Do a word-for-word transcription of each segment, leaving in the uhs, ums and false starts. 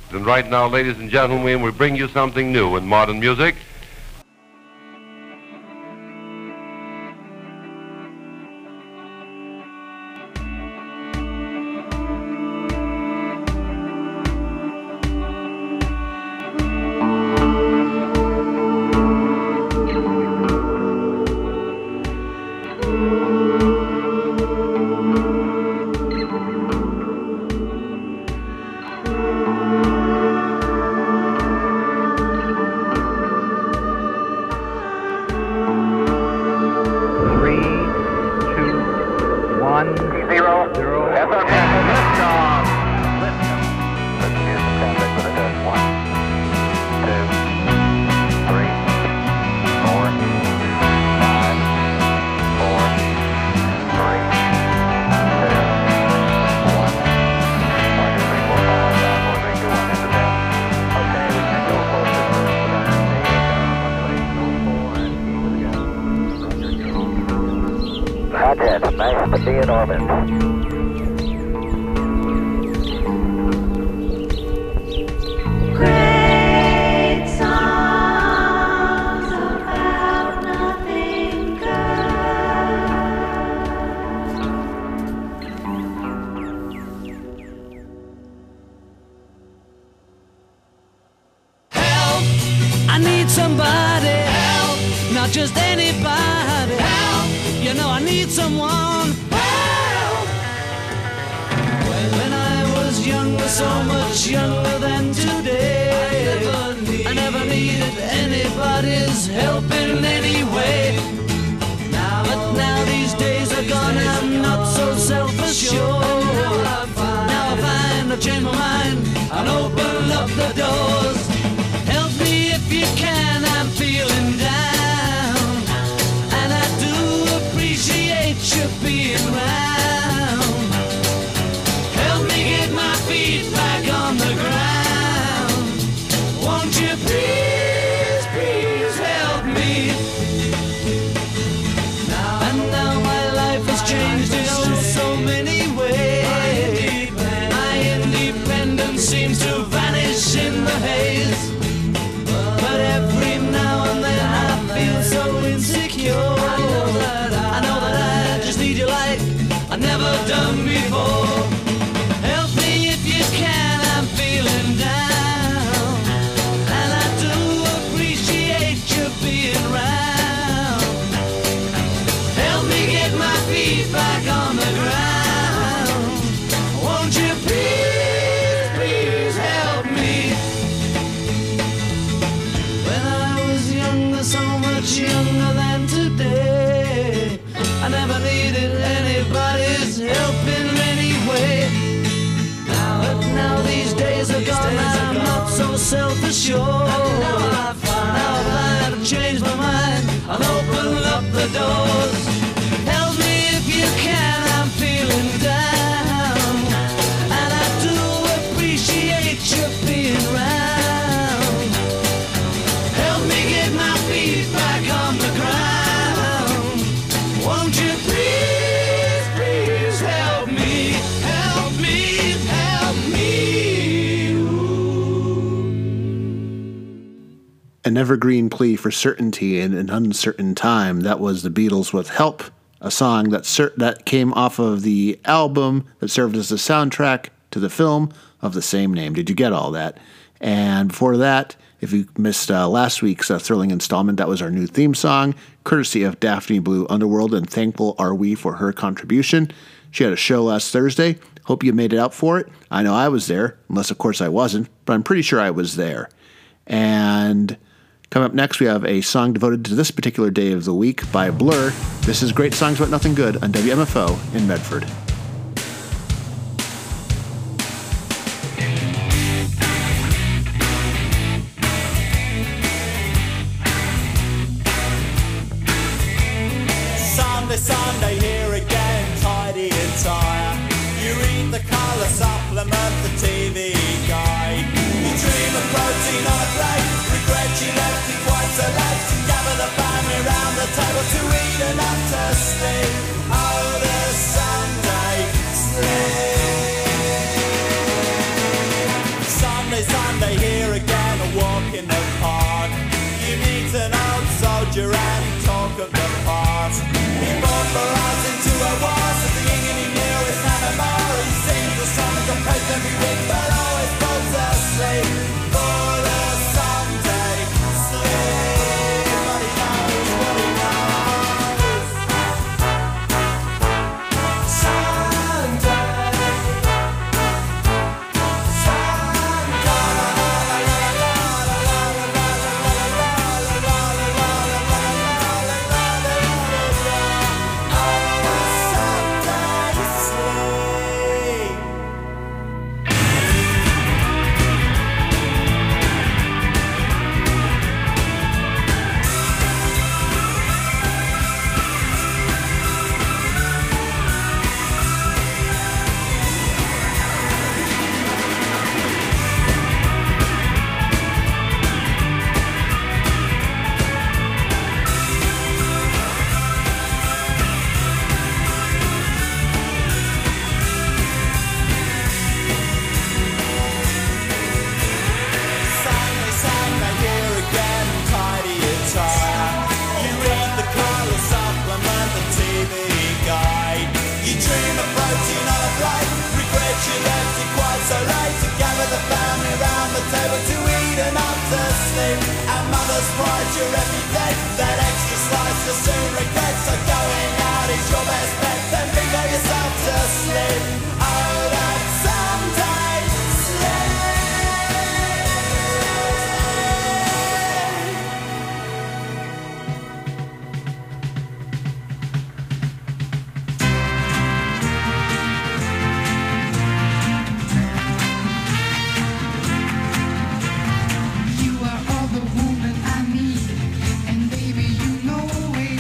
And right now, ladies and gentlemen, we bring you something new in modern music. Nice to be in orbit. Great songs about nothing good. Help! I need somebody. Help! Not just anybody. Help! You know I need someone. Help! When I was younger, so much younger than today, I never, need, I never needed anybody's help in any way. Now, but now these days are gone, I'm not so self-assured. Now I find, now I find I've changed my mind and opened up the doors. Help me if you can, I'm feeling down, and I do appreciate you being round. Help me get my feet back on the ground. Won't you please, please help me? Now, and now my life has changed in oh so many ways. My independence seems to vanish in the haze. But every now and then I feel so insecure. I know that I, I know that I just need you like I've never done before. Help me if you can, I'm feeling down, and I do appreciate you being round. Help me get my feet back on the ground. Won't you please, please help me? When I was younger, so much younger than today, I never needed anybody's help in any way. Now, but now these days are gone, I'm not so self-assured. Now I find, now I find I've changed my mind, I'll open up the doors. Help me if you can, I'm feeling down, and I do appreciate you being round. Help me get my feet back on the ground. Won't you please, please help me, help me, help me. Ooh. An evergreen plea for certainty in an uncertain time. That was the Beatles with Help, a song that cer- that came off of the album that served as the soundtrack to the film of the same name. Did you get all that? And before that, if you missed uh, last week's uh, thrilling installment, that was our new theme song, courtesy of Daphne Blue Underworld, and thankful are we for her contribution. She had a show last Thursday. Hope you made it out for it. I know I was there, unless of course I wasn't, but I'm pretty sure I was there. And coming up next, we have a song devoted to this particular day of the week by Blur. This is Great Songs About Nothing Good on W M F O in Medford. Sunday, Sunday, here again, tidy attire. You read the colour supplement, the T V guide. You dream of protein on a plate, regret you left it quite so late. Gather the family round the table to eat enough to sleep. Oh, the Sunday in the park. You meet an old soldier and talk of the past. He fought for us in two oh one, so the Indian he knew his animal. He sings the song and complains every week, but always falls asleep for the someday sleep. But he knows what he knows. Someday, your every day, that extra slice you'll soon regret. So going out is your best bet, then bingo yourself to sleep. Oh, that someday You are all the woman I need, and baby, you know it.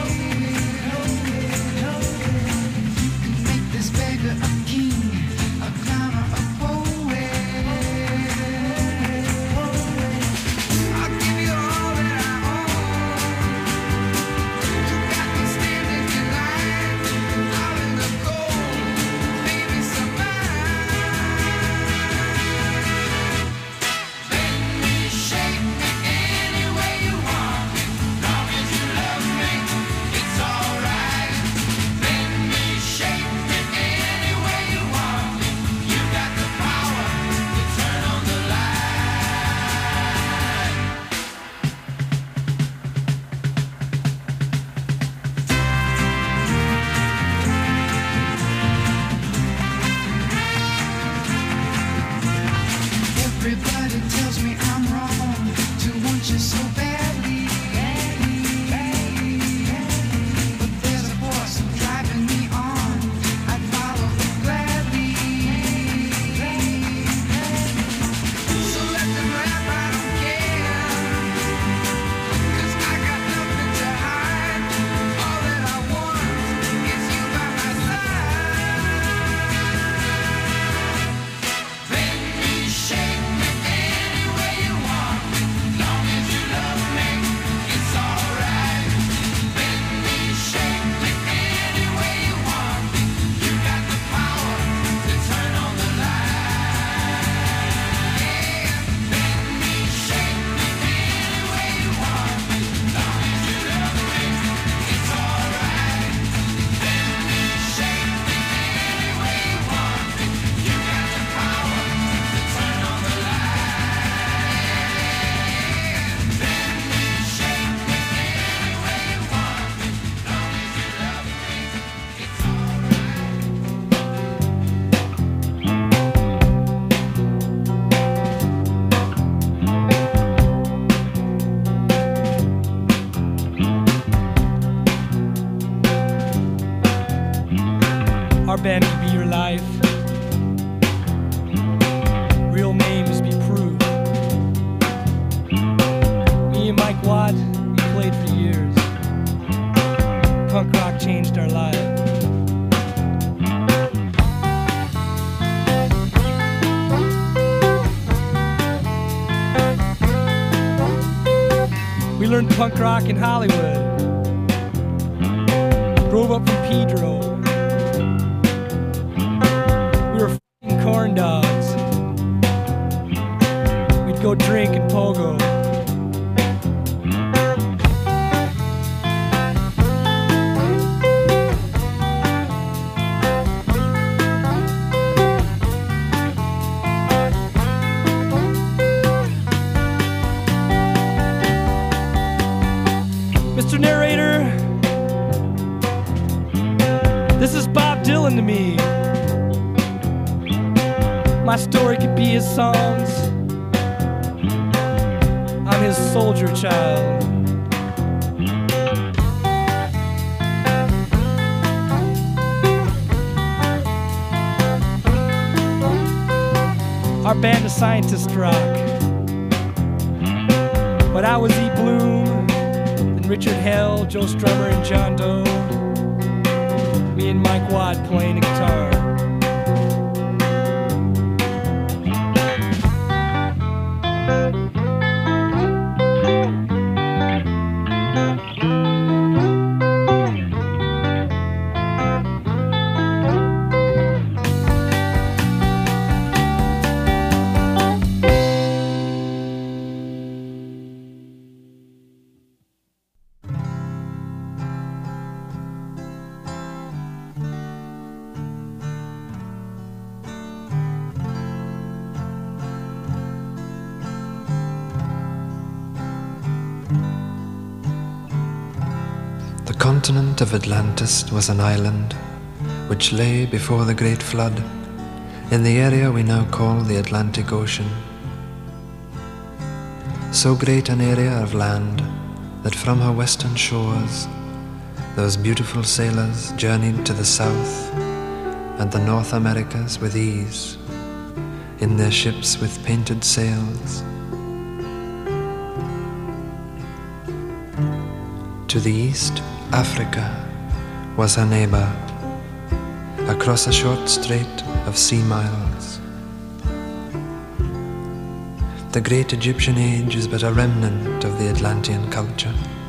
You can make this beggar a king, a clowner a poet. I'll give you all that I own. You got me standing in line, out in the cold, baby, survive. Bend me, shake me any way you want me. Long as you love me, it's alright. Bend me, shake me any way you want me. You got the power to turn on the light. Everybody tells me I'm wrong to want you so badly. But there's a force driving me on. I'd follow it gladly. So let them laugh, I don't care. 'Cause I got nothing to hide. All that I want is you by my side. Bend me, shake me any way you want me. Long as you love me, it's alright. Bend me, shake me any way you want me. You got the power to turn on the light. Yeah, bend me, shake me any way you want me. Long as you love me, it's alright. Bend me, shake me any way you want me. You got the power to turn on the light. Bend me, shake me any way you want me. Long as you love me, it's Our band could be your life. Real names be proved. Me and Mike Watt, we played for years. Punk rock changed our lives. We learned punk rock in Hollywood. Drove up from Pedro. We were f***ing corn dogs. We'd go drink and pogo. Mister Narrator, this is Bob Dylan to me. My story could be his songs. I'm his soldier child. Our band of scientists rock. But I was E. Bloom, then Richard Hell, Joe Strummer, and John Doe. Me and Mike Watt playing the guitar. The continent of Atlantis was an island which lay before the Great Flood in the area we now call the Atlantic Ocean. So great an area of land that from her western shores those beautiful sailors journeyed to the South and the North Americas with ease in their ships with painted sails. To the east, Africa was her neighbor, across a short strait of sea miles. The great Egyptian age is but a remnant of the Atlantean culture.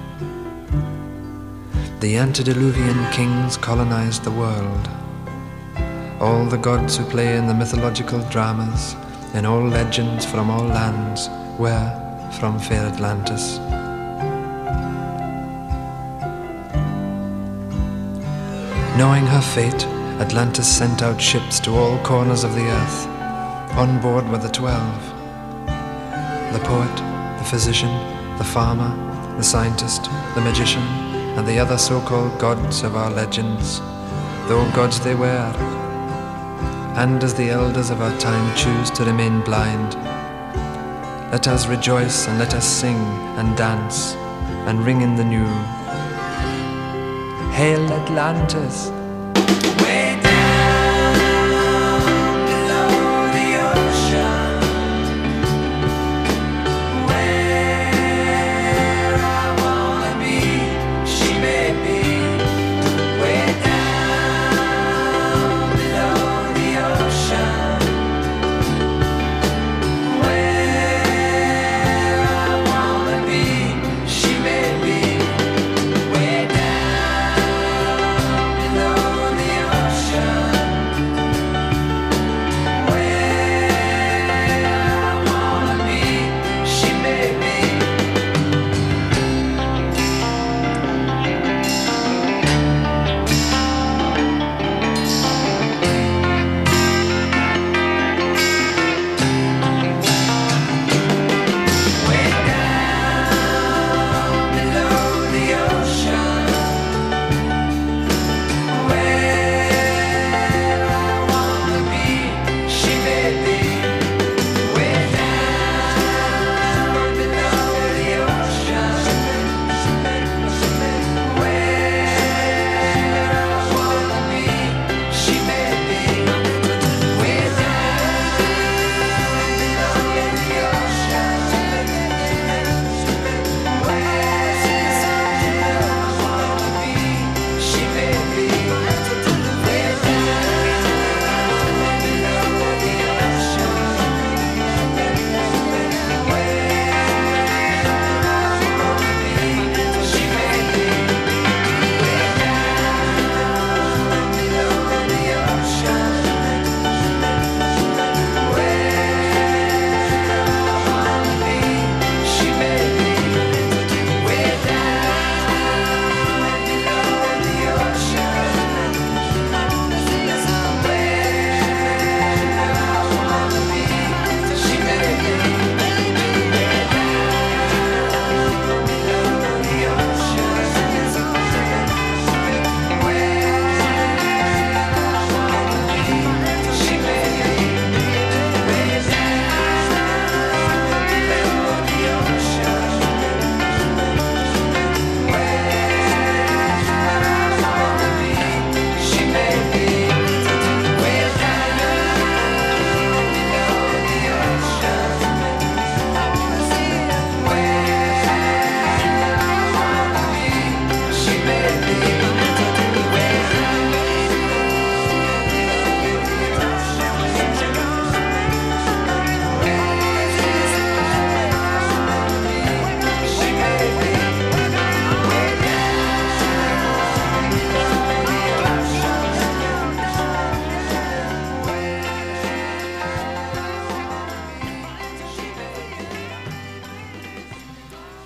The antediluvian kings colonized the world. All the gods who play in the mythological dramas, in all legends from all lands, were from fair Atlantis. Knowing her fate, Atlantis sent out ships to all corners of the earth. On board were the twelve. The poet, the physician, the farmer, the scientist, the magician, and the other so-called gods of our legends, though gods they were. And as the elders of our time choose to remain blind, let us rejoice and let us sing and dance and ring in the new. Hail Atlantis! Way down below the ocean, where I wanna be, she may be. Way down below the ocean, where I wanna be, she may be. Way down below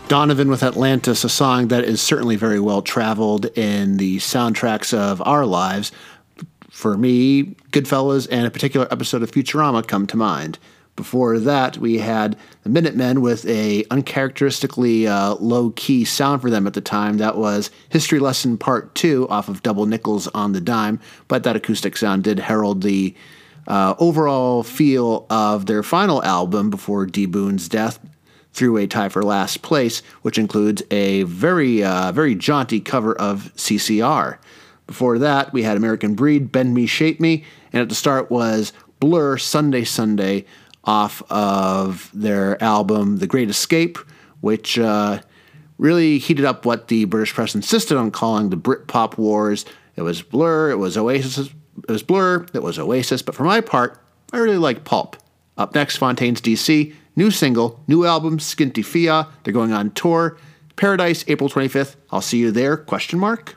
Donovan with Atlantis, a song that is certainly very well traveled in the soundtracks of our lives. For me, Goodfellas and a particular episode of Futurama come to mind. Before that, we had the Minutemen with a uncharacteristically uh, low-key sound for them at the time. That was History Lesson Part two off of Double Nickels on the Dime, but that acoustic sound did herald the uh, overall feel of their final album before D. Boone's death, through a tie for last place, which includes a very, uh, very jaunty cover of C C R. Before that, we had American Breed, Bend Me, Shape Me, and at the start was Blur, Sunday, Sunday, off of their album The Great Escape, which uh, really heated up what the British press insisted on calling the Britpop Wars. It was Blur, it was Oasis, it was Blur, it was Oasis, but for my part, I really like Pulp. Up next, Fontaines D C, new single, new album, Skinty Fia. They're going on tour. Paradise, April twenty-fifth. I'll see you there, question mark.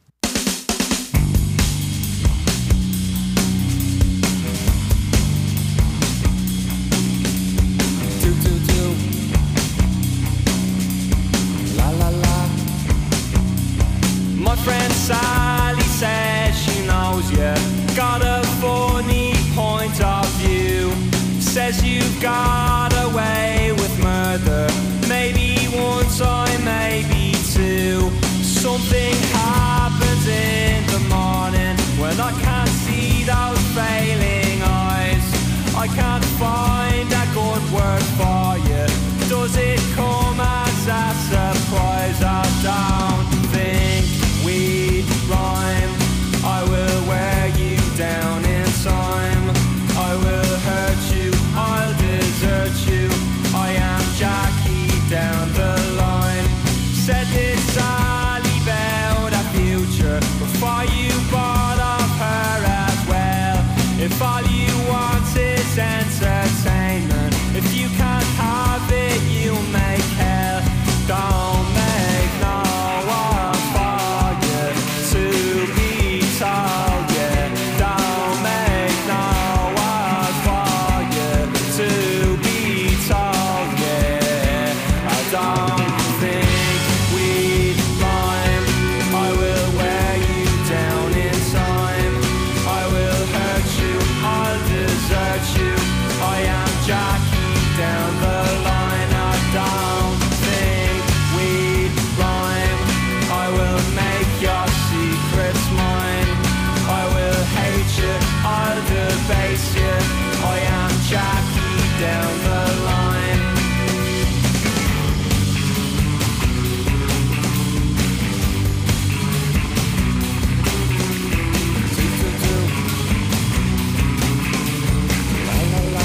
My friend Sally says she knows you got a funny point of view. Says you've got away with murder, maybe one time, maybe two. Something happens in the morning when I can't see those failing eyes. I can't find a good word for you. Does it come as a surprise? I don't think we rhyme. I will wear you down in time. I will hurt you, I'll desert you. I am Jackie down the line. Said this Sally about a future before you bought off her as well. If all you want is entertainment, if you can't have it, you make hell. Don't make no one for you to be told, yeah. Don't make no one for you to be told, yeah. I don't think we'd rhyme. I will wear you down in time. I will hurt you, I'll desert you. I am Jackie down the line. I don't think we'd rhyme. I will make your secrets mine. I will hate you, I'll debase you. I am Jackie down the line. Do, do, do. La, la, la.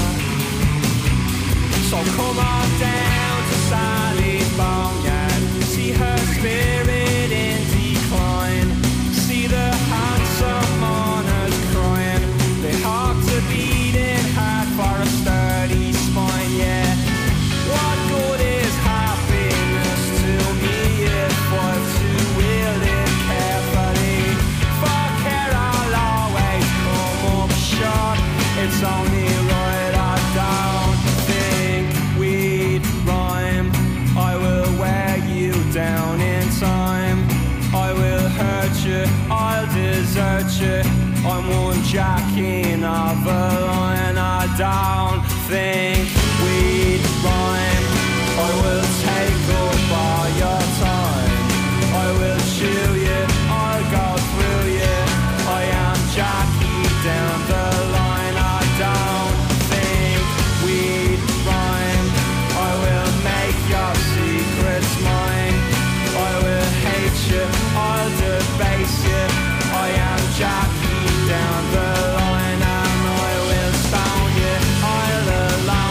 So come on down to Sally's Boneyard. See her spirit in decline. See the handsome mourners crying. They have to beating hard for a sturdy spine, yeah. What good is happiness to me if I'm to wield it carefully? For care I'll always come up short. It's only right I don't think we'd rhyme. I will wear you down in time. I will hurt you, I'll desert you. I'm one jacking of a line. I don't think we'd rhyme. I will take up all your time. I will chew you, I'll go through you. I am Jackie down the line. I don't think we'd rhyme. I will make your secrets mine. I will hate you, I'll debase you. I am Jackie down the line, and I will stone you. I'll allow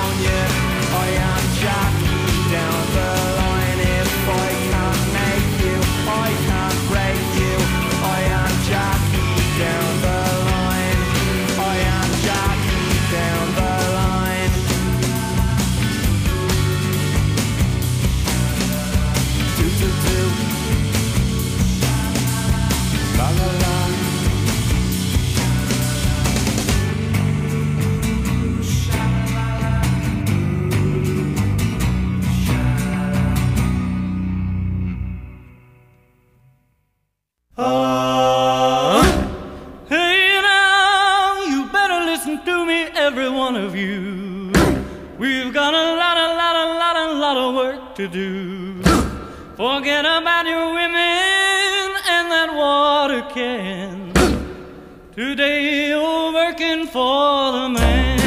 We've got a lot, a lot, a lot, a lot of work to do. Forget about your women and that water can. Today you're working for the man.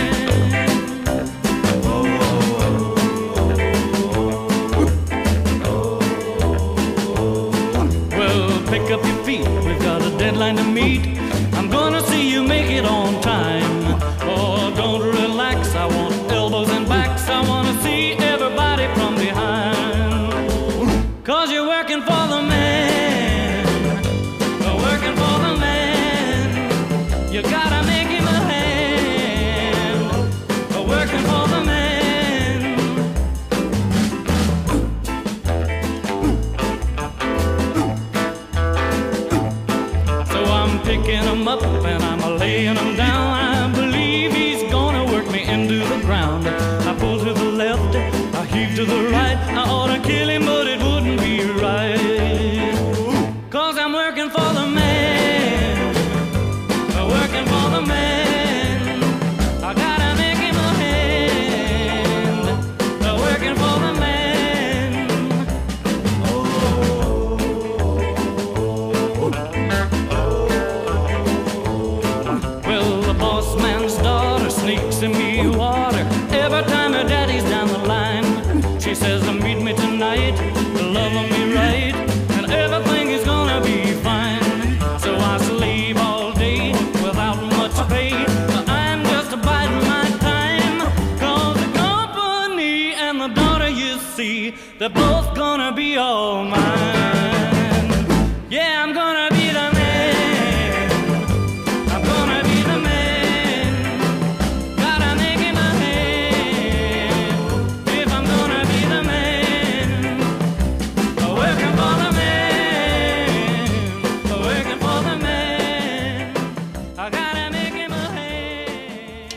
Well, pick up your feet, we've got a deadline to meet. I'm gonna see you make it on time. Oh, don't relax, I want elbows and backs. I wanna see everybody from behind. Cause you're working for the man. Working for the man. You gotta make him a hand. Working for the man. So I'm picking him up and I'm laying him down. I believe he's gonna work me into the ground. I pull to the left, I heave to the right. I ought to kill him, but it wouldn't be right. Cause I'm working for the man. Working for the man. I gotta make him a hand. Working for the man. Well, the boss man's daughter sneaks in me water every time her daddy's down the line. She says to meet me tonight, loving me right, and everything is gonna be fine. So I sleep all day without much pay. I'm just biding my time. Cause the company and the daughter you see, they're both gonna be all mine. Yeah, I'm gonna be the man. I'm gonna be the man. Gotta make him a hand. If I'm gonna be the man. Working for the man. Working for the man. I gotta make him a hand.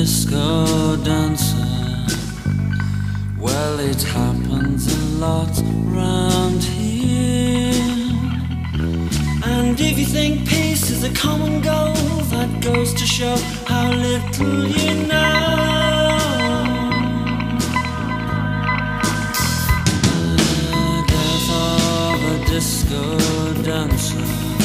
disco dancer. Well, it happens a lot round here. And if you think peace is a common goal, that goes to show how little you know. The death of a disco dancer.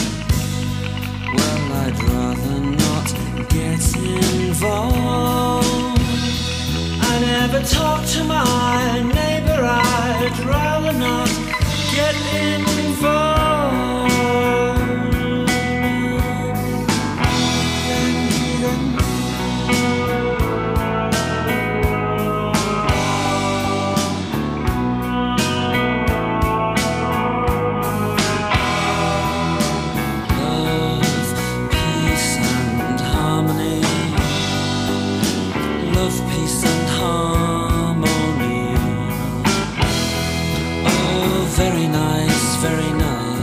Well, I'd rather not get involved. I never talk to my neighbor, I'd rather not get involved. Very nice, very nice.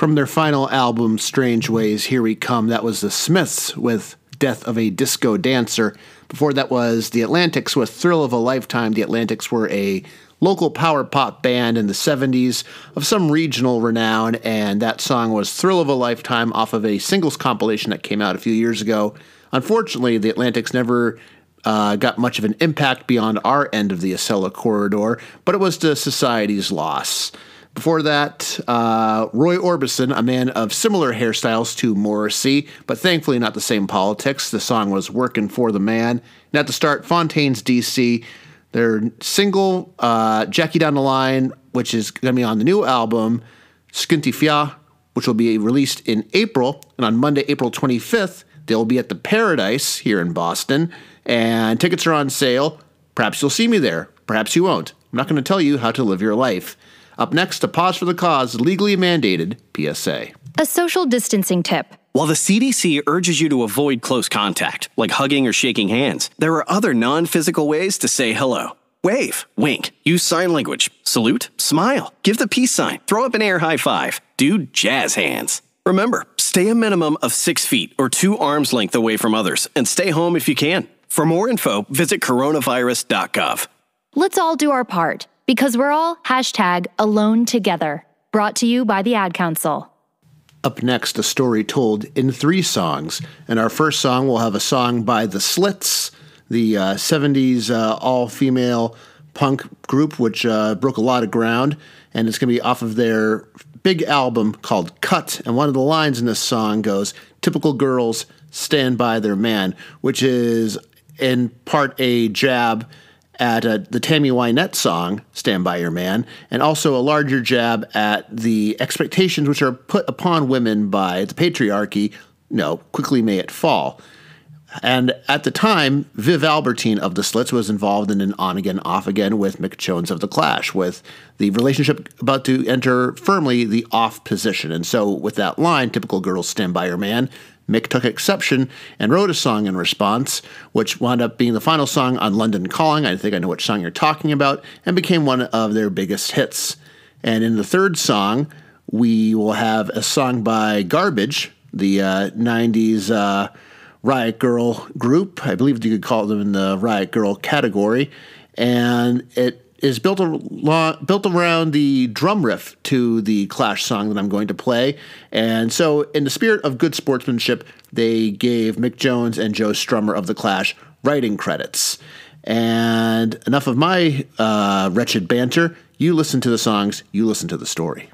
From their final album, Strange Ways, Here We Come, that was the Smiths with Death of a Disco Dancer. Before that was the Atlantics with Thrill of a Lifetime. The Atlantics were a local power pop band in the seventies of some regional renown, and that song was Thrill of a Lifetime off of a singles compilation that came out a few years ago. Unfortunately, the Atlantics never uh, got much of an impact beyond our end of the Acela corridor, but it was to society's loss. Before that, uh, Roy Orbison, a man of similar hairstyles to Morrissey, but thankfully not the same politics. The song was Workin' for the Man. And at the start, Fontaines D C, their single, uh, Jackie Down the Line, which is going to be on the new album, Skinty Fia, which will be released in April. And on Monday, April twenty-fifth, they'll be at the Paradise here in Boston. And tickets are on sale. Perhaps you'll see me there. Perhaps you won't. I'm not going to tell you how to live your life. Up next, a Pause for the Cause legally mandated P S A. A social distancing tip. While the C D C urges you to avoid close contact, like hugging or shaking hands, there are other non-physical ways to say hello. Wave, wink, use sign language, salute, smile, give the peace sign, throw up an air high five, do jazz hands. Remember, stay a minimum of six feet or two arms length away from others, and stay home if you can. For more info, visit coronavirus dot gov. Let's all do our part, because we're all hashtag alone together. Brought to you by the Ad Council. Up next, a story told in three songs. And our first song will have a song by The Slits, the uh, seventies uh, all-female punk group, which uh, broke a lot of ground. And it's going to be off of their big album called Cut. And one of the lines in this song goes, "Typical girls stand by their man," which is in part a jab at uh, the Tammy Wynette song, Stand By Your Man, and also a larger jab at the expectations which are put upon women by the patriarchy, you know, quickly may it fall. And at the time, Viv Albertine of The Slits was involved in an on-again, off-again with Mick Jones of The Clash, with the relationship about to enter firmly the off position. And so with that line, "Typical girls stand by your man," Mick took exception and wrote a song in response, which wound up being the final song on London Calling. I think I know which song you're talking about, and became one of their biggest hits. And in the third song, we will have a song by Garbage, the uh, nineties uh, Riot Girl group. I believe you could call them in the Riot Girl category. And it is built, a, built around the drum riff to the Clash song that I'm going to play. And so in the spirit of good sportsmanship, they gave Mick Jones and Joe Strummer of The Clash writing credits. And enough of my uh, wretched banter. You listen to the songs, you listen to the story.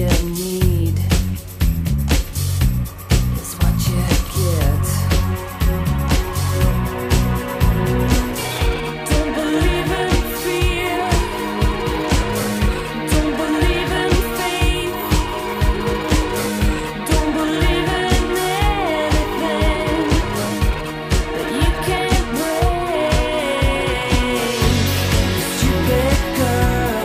you need is what you get. Don't believe in fear. Don't believe in faith. Don't believe in anything that you can't break. Stupid girl.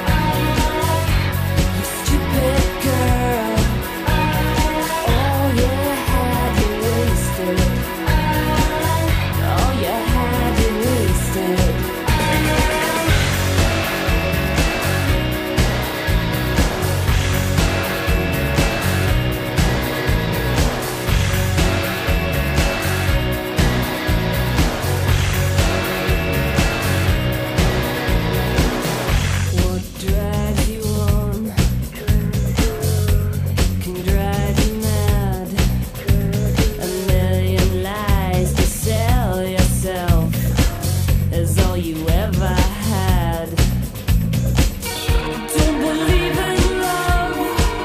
You stupid girl. All you had, you wasted. All you had, you wasted. What drives you on can drive you mad. A million lies to sell yourself is all you ever had. Don't believe in love.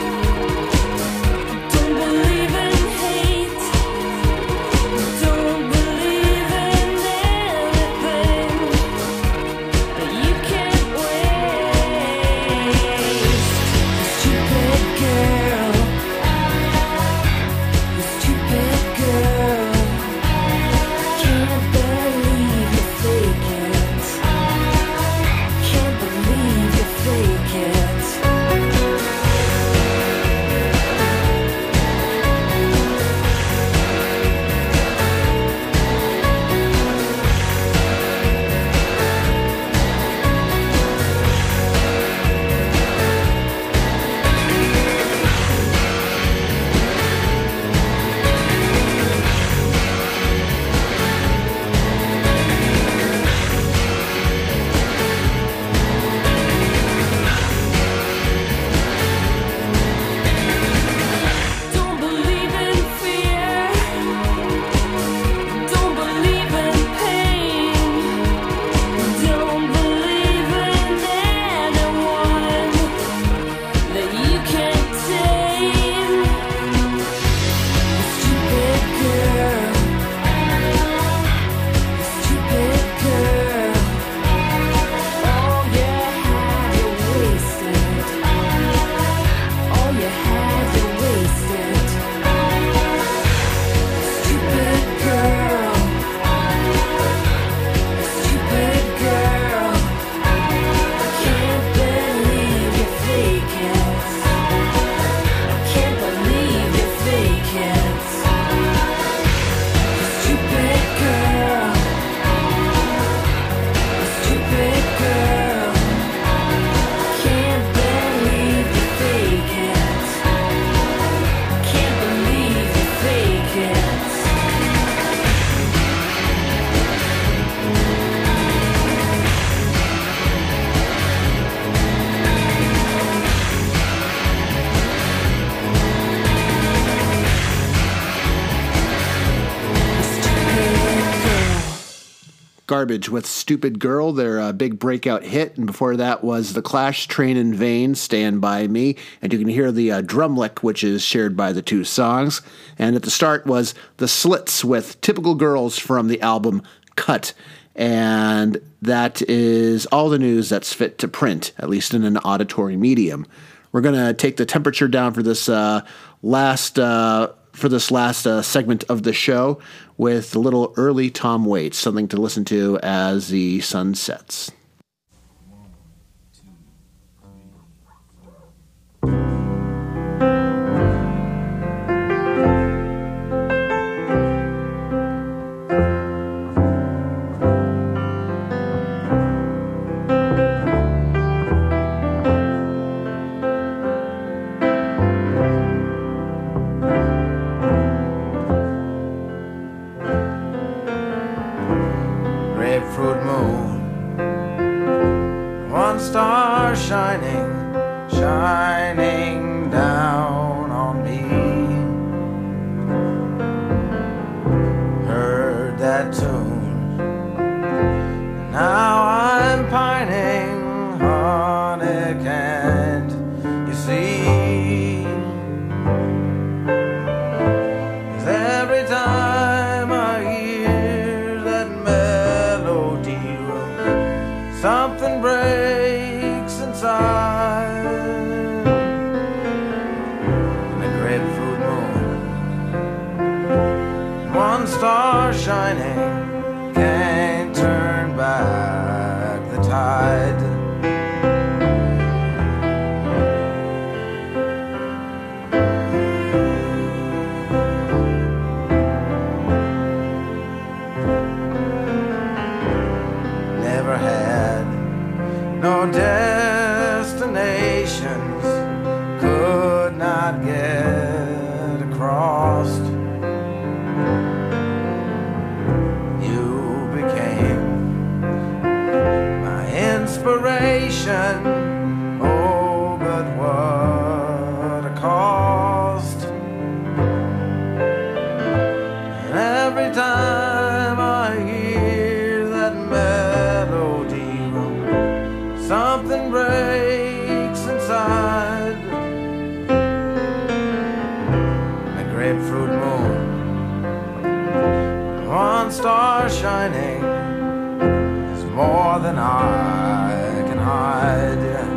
Don't believe in hate. Don't believe in anything that you can't waste. Stupid girl. You stupid girl. Can't believe you fake it. Can't believe you fake it. Don't believe in fear. Don't believe in pain. Don't believe in anyone that you can't tame. Stupid girl. Stupid girl. All you had, you wasted. All you had, you wasted. Stupid girl. Stupid girl. Can't believe you fake it. Can't believe you fake it. Stupid girl. Stupid girl. Can't believe you fake it. Can't believe you fake it. Garbage with Stupid Girl, their uh, big breakout hit. And before that was The Clash, Train in Vain, Stand By Me. And you can hear the uh, drum lick, which is shared by the two songs. And at the start was The Slits with Typical Girls from the album Cut. And that is all the news that's fit to print, at least in an auditory medium. We're going to take the temperature down for this uh, last uh, for this last uh, segment of the show with a little early Tom Waits, something to listen to as the sun sets. Grapefruit moon shining, can't turn back the tide. Never had no destinations, could not get across. You became my inspiration. Oh, but what a cost. And every time I hear that melody, something breaks inside. A grapefruit moon, one star shining, is more than I can hide.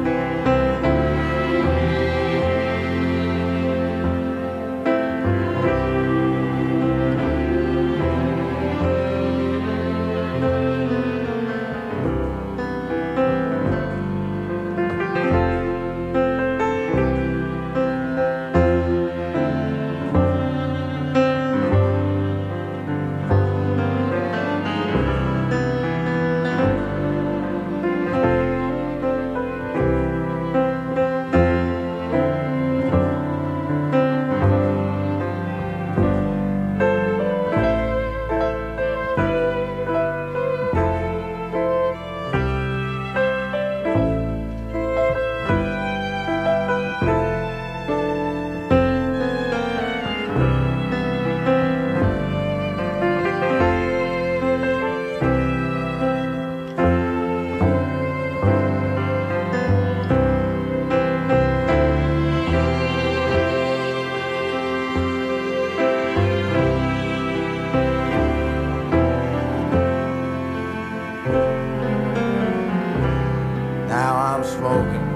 Now I'm smoking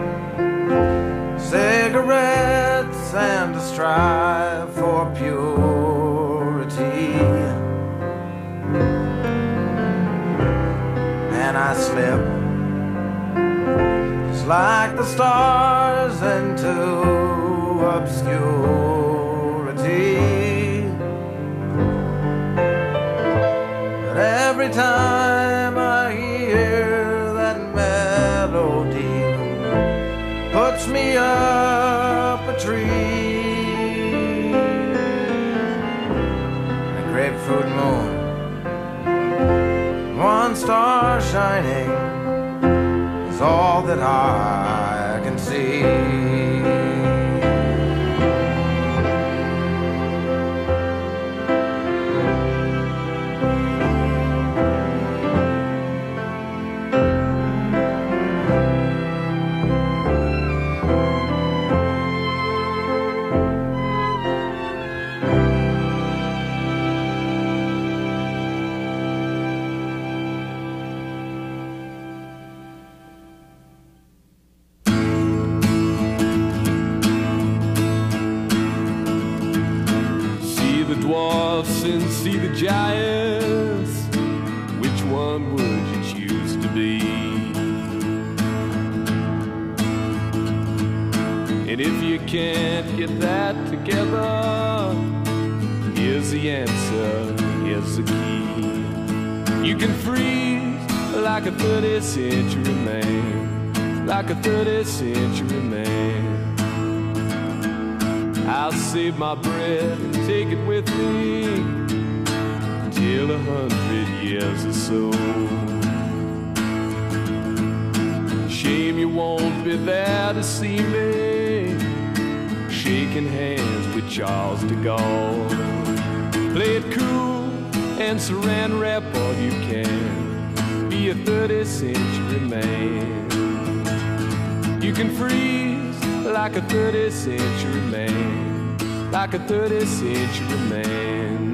cigarettes and I strive for purity. And I slip just like the stars into obscurity. But every time I hear that melody, puts me up a tree. A grapefruit moon, one star shining, is all that I can see. Dwarfs and see the giants, which one would you choose to be? And if you can't get that together, here's the answer, here's the key. You can freeze like a thirtieth century man, like a thirtieth century man. I'll save my breath and take it with me till a hundred years or so. Shame you won't be there to see me shaking hands with Charles de Gaulle. Play it cool and saran wrap all you can. Be a thirtieth century man. You can freeze like a thirtieth century man, like a thirtieth century man.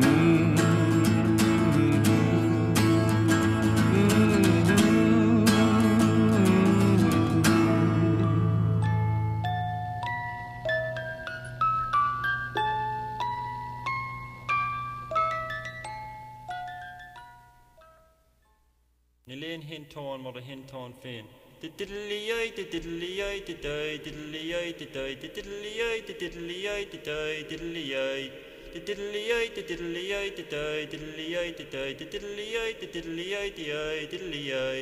hen tårn, hvor der hen tårn find. Det diddly-oi, det diddly-oi, det døj, diddly-oi, det døj, det diddly-oi, det diddly-oi, det døj, diddly-oi. Det diddly-oi, det diddly-oi, det døj, diddly-oi, det døj, det diddly-oi, det diddly-oi, det døj, diddly-oi.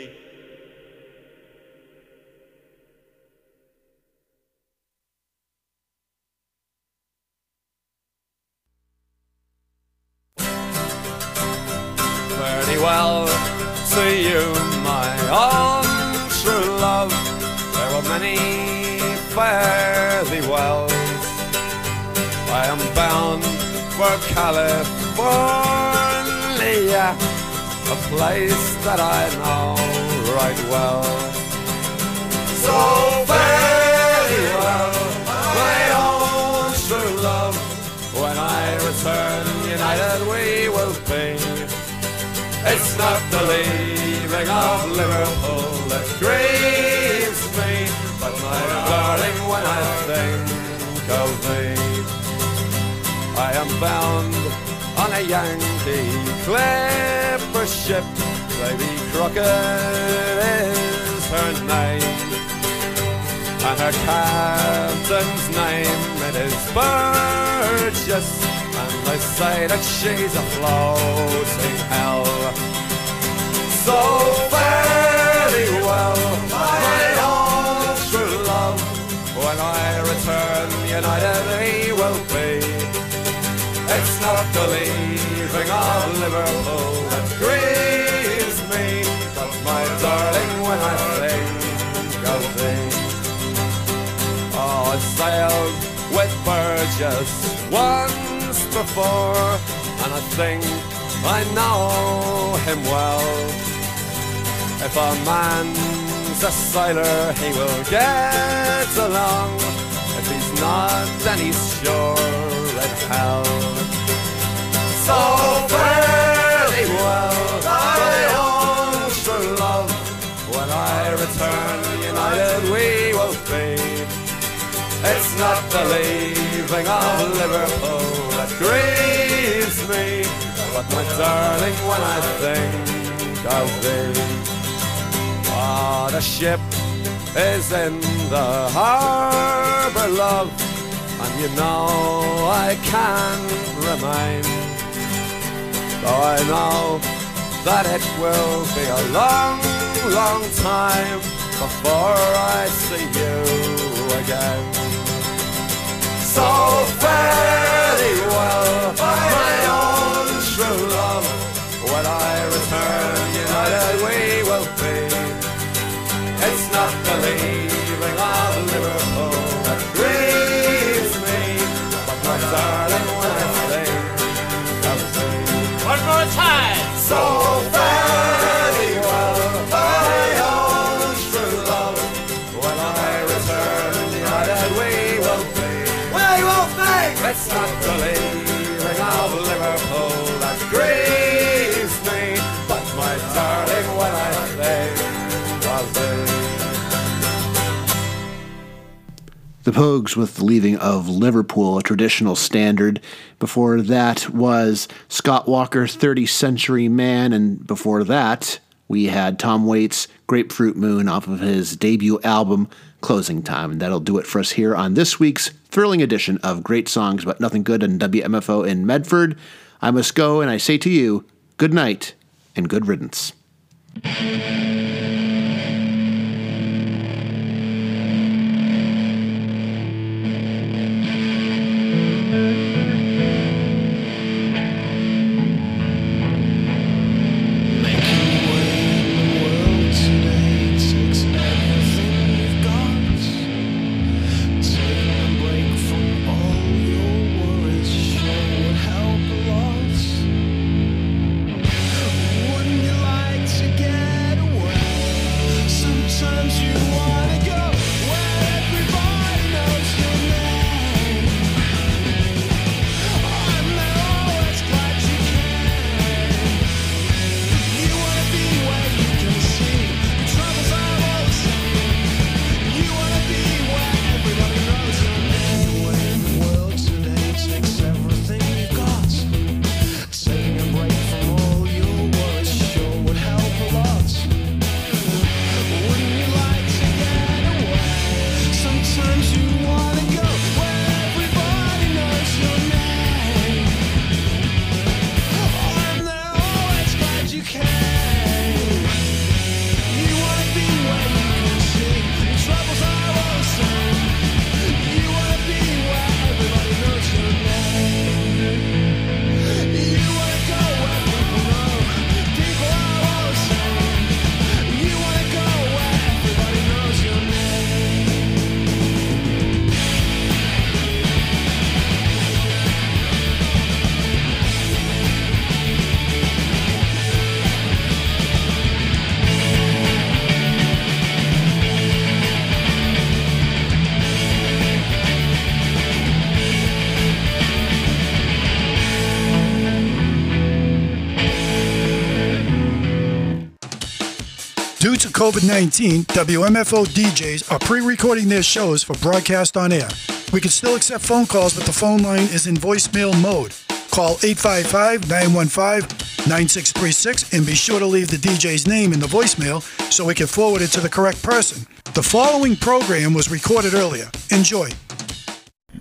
Pretty well to you, my own true love. There were many fare thee well. I am bound for California, a place that I know right well. So fare thee well, my own true love. When I return united we will be. It's not the leaving of Liverpool that grieves me, but my darling, when I think of thee. I am bound on a Yankee clipper ship, Baby Crockett is her name, and her captain's name it is Burgess. And they say that she's a floating hell. So fare thee well, my own true love. When I return united we will be. It's not the leaving of Liverpool that grieves me, but my darling, when I think of thee. Oh, I sailed with Burgess once before, and I think I know him well. If a man's a sailor, he will get along. If he's not, then he's sure in hell. So fare thee well, my own true love. When I return united we will be. It's not the leaving of Liverpool that grieves me, but my darling, when I think of thee. Ah, the ship is in the harbour, love, and you know I can't remain. Though I know that it will be a long, long time before I see you again. So fare thee well, my own true love. When I return united we will be. It's not the leaving of Liverpool that grieves me, but my darling, when I think of thee. One more time. So fare thee well, my own true love. When I return united we will be. It's not the leaving of Liverpool that grieves me, but my darling, when I think of thee. The Pogues with the Leaving of Liverpool, a traditional standard. Before that was Scott Walker's thirtieth Century Man, and before that we had Tom Waits' Grapefruit Moon off of his debut album, Closing Time. And that'll do it for us here on this week's thrilling edition of Great Songs But Nothing Good on W M F O in Medford. I must go, and I say to you, good night and good riddance. Wouldn't you like to get away? covid nineteen, W M F O D Js are pre-recording their shows for broadcast on air. We can still accept phone calls, but the phone line is in voicemail mode. Call eight five five, nine one five, nine six three six and be sure to leave the D J's name in the voicemail so we can forward it to the correct person. The following program was recorded earlier. Enjoy.